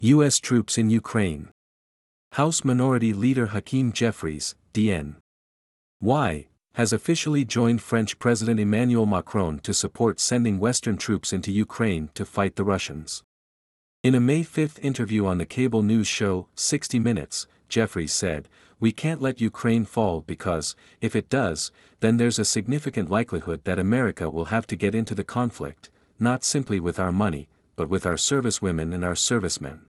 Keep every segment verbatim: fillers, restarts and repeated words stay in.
U S troops in Ukraine. House Minority Leader Hakeem Jeffries, D N Y, has officially joined French President Emmanuel Macron to support sending Western troops into Ukraine to fight the Russians. In a May fifth interview on the cable news show, sixty minutes, Jeffries said, "We can't let Ukraine fall because, if it does, then there's a significant likelihood that America will have to get into the conflict, not simply with our money, but with our servicewomen and our servicemen."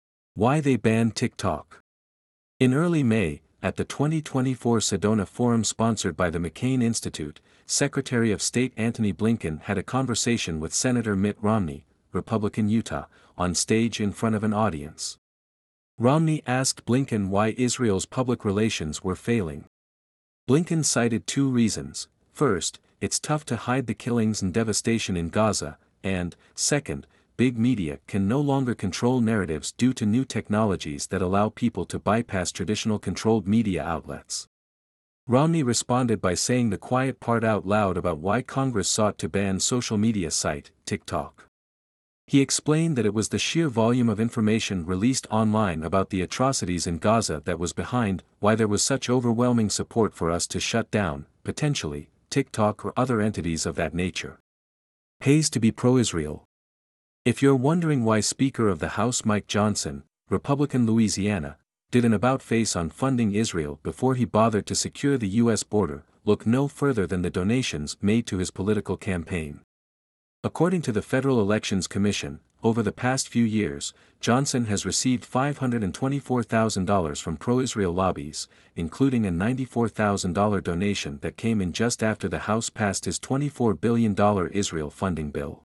Why they banned TikTok. In early May, at the twenty twenty-four Sedona Forum sponsored by the McCain Institute, Secretary of State Antony Blinken had a conversation with Senator Mitt Romney, Republican Utah, on stage in front of an audience. Romney asked Blinken why Israel's public relations were failing. Blinken cited two reasons: first, it's tough to hide the killings and devastation in Gaza, and, second, big media can no longer control narratives due to new technologies that allow people to bypass traditional controlled media outlets. Romney responded by saying the quiet part out loud about why Congress sought to ban social media site, TikTok. He explained that it was the sheer volume of information released online about the atrocities in Gaza that was behind why there was such overwhelming support for us to shut down, potentially, TikTok or other entities of that nature. Pays to be pro-Israel. If you're wondering why Speaker of the House Mike Johnson, Republican Louisiana, did an about-face on funding Israel before he bothered to secure the U S border, look no further than the donations made to his political campaign. According to the Federal Elections Commission, over the past few years, Johnson has received five hundred twenty-four thousand dollars from pro-Israel lobbies, including a ninety-four thousand dollars donation that came in just after the House passed his twenty-four billion dollars Israel funding bill.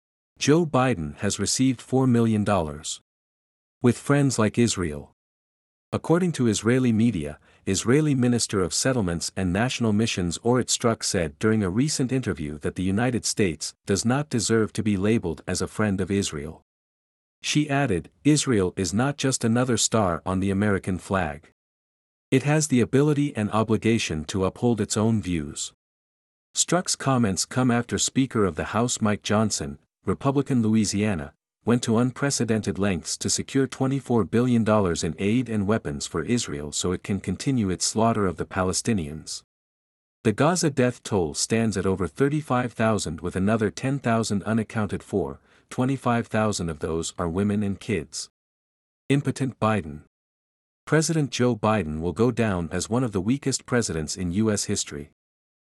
Joe Biden has received four million dollars. With friends like Israel. According to Israeli media, Israeli Minister of Settlements and National Missions Orit Struk said during a recent interview that the United States does not deserve to be labeled as a friend of Israel. She added, "Israel is not just another star on the American flag. It has the ability and obligation to uphold its own views." Struk's comments come after Speaker of the House Mike Johnson, Republican Louisiana, went to unprecedented lengths to secure twenty-four billion dollars in aid and weapons for Israel so it can continue its slaughter of the Palestinians. The Gaza death toll stands at over thirty-five thousand with another ten thousand unaccounted for, twenty-five thousand of those are women and kids. Impotent Biden. President Joe Biden will go down as one of the weakest presidents in U S history.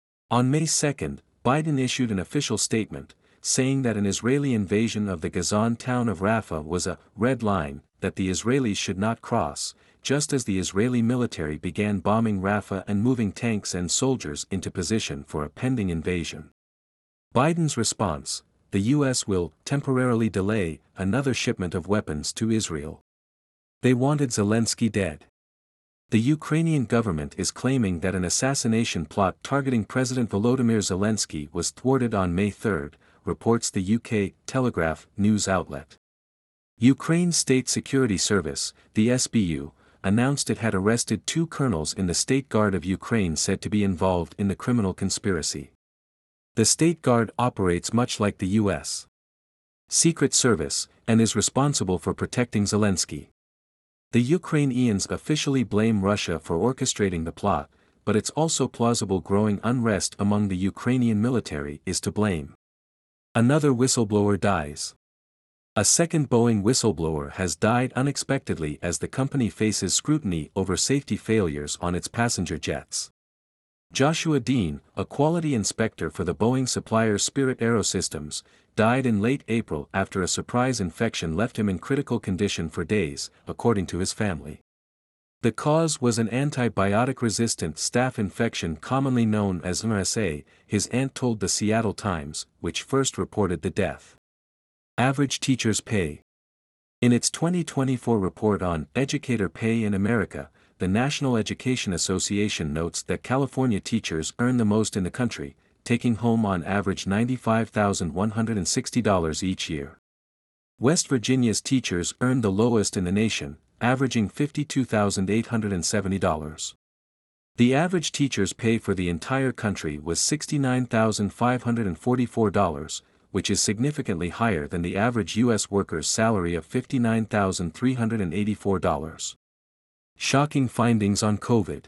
On May second, Biden issued an official statement, saying that an Israeli invasion of the Gazan town of Rafah was a red line that the Israelis should not cross, just as the Israeli military began bombing Rafah and moving tanks and soldiers into position for a pending invasion. Biden's response: the U S will temporarily delay another shipment of weapons to Israel. They wanted Zelensky dead. The Ukrainian government is claiming that an assassination plot targeting President Volodymyr Zelensky was thwarted on May third, reports the U K Telegraph news outlet. Ukraine's State Security Service, the S B U, announced it had arrested two colonels in the State Guard of Ukraine said to be involved in the criminal conspiracy. The State Guard operates much like the U S Secret Service, and is responsible for protecting Zelensky. The Ukrainians officially blame Russia for orchestrating the plot, but it's also plausible growing unrest among the Ukrainian military is to blame. Another whistleblower dies. A second Boeing whistleblower has died unexpectedly as the company faces scrutiny over safety failures on its passenger jets. Joshua Dean, a quality inspector for the Boeing supplier Spirit AeroSystems, died in late April after a surprise infection left him in critical condition for days, according to his family. The cause was an antibiotic-resistant staph infection commonly known as M R S A, his aunt told the Seattle Times, which first reported the death. Average teacher's pay. In its twenty twenty-four report on Educator Pay in America, the National Education Association notes that California teachers earn the most in the country, taking home on average ninety-five thousand one hundred sixty dollars each year. West Virginia's teachers earn the lowest in the nation, averaging fifty-two thousand eight hundred seventy dollars. The average teacher's pay for the entire country was sixty-nine thousand five hundred forty-four dollars, which is significantly higher than the average U S worker's salary of fifty-nine thousand three hundred eighty-four dollars. Shocking findings on COVID.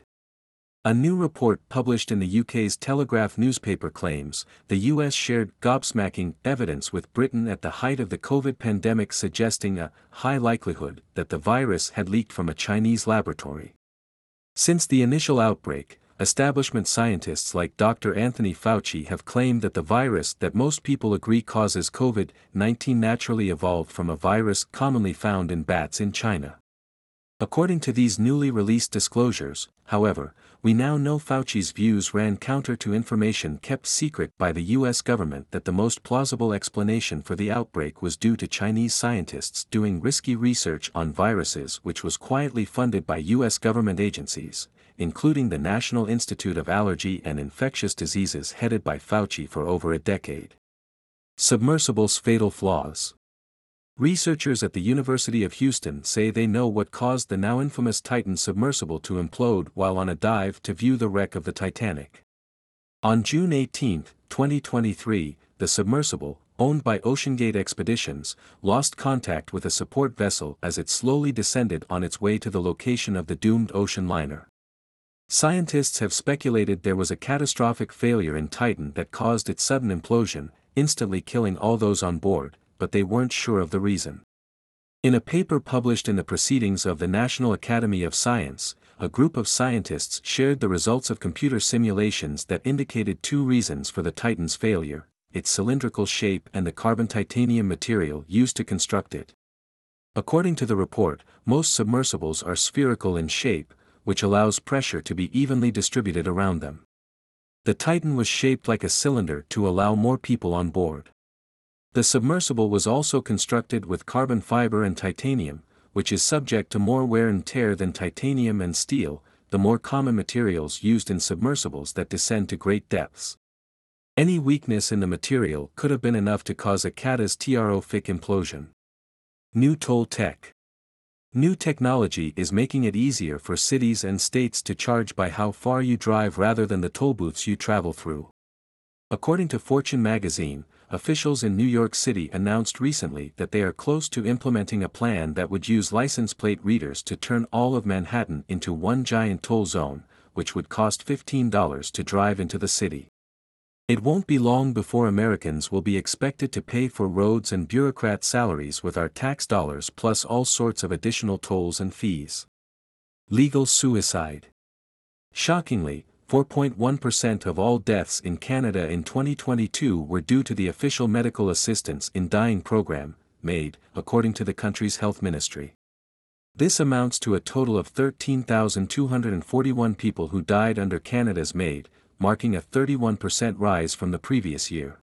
A new report published in the U K's Telegraph newspaper claims the U S shared gobsmacking evidence with Britain at the height of the COVID pandemic, suggesting a high likelihood that the virus had leaked from a Chinese laboratory. Since the initial outbreak, establishment scientists like Doctor Anthony Fauci have claimed that the virus that most people agree causes COVID nineteen naturally evolved from a virus commonly found in bats in China. According to these newly released disclosures, however, we now know Fauci's views ran counter to information kept secret by the U S government that the most plausible explanation for the outbreak was due to Chinese scientists doing risky research on viruses, which was quietly funded by U S government agencies, including the National Institute of Allergy and Infectious Diseases headed by Fauci for over a decade. Submersibles' fatal flaws. Researchers at the University of Houston say they know what caused the now infamous Titan submersible to implode while on a dive to view the wreck of the Titanic. On June eighteenth, twenty twenty-three, the submersible, owned by OceanGate Expeditions, lost contact with a support vessel as it slowly descended on its way to the location of the doomed ocean liner. Scientists have speculated there was a catastrophic failure in Titan that caused its sudden implosion, instantly killing all those on board, but they weren't sure of the reason. In a paper published in the Proceedings of the National Academy of Science, a group of scientists shared the results of computer simulations that indicated two reasons for the Titan's failure: its cylindrical shape and the carbon-titanium material used to construct it. According to the report, most submersibles are spherical in shape, which allows pressure to be evenly distributed around them. The Titan was shaped like a cylinder to allow more people on board. The submersible was also constructed with carbon fiber and titanium, which is subject to more wear and tear than titanium and steel, the more common materials used in submersibles that descend to great depths. Any weakness in the material could have been enough to cause a catastrophic implosion. New toll tech. New technology is making it easier for cities and states to charge by how far you drive rather than the toll booths you travel through. According to Fortune magazine, officials in New York City announced recently that they are close to implementing a plan that would use license plate readers to turn all of Manhattan into one giant toll zone, which would cost fifteen dollars to drive into the city. It won't be long before Americans will be expected to pay for roads and bureaucrat salaries with our tax dollars plus all sorts of additional tolls and fees. Legal suicide. Shockingly, four point one percent of all deaths in Canada in twenty twenty-two were due to the Official Medical Assistance in Dying program, MAID, according to the country's health ministry. This amounts to a total of thirteen thousand two hundred forty-one people who died under Canada's MAID, marking a thirty-one percent rise from the previous year.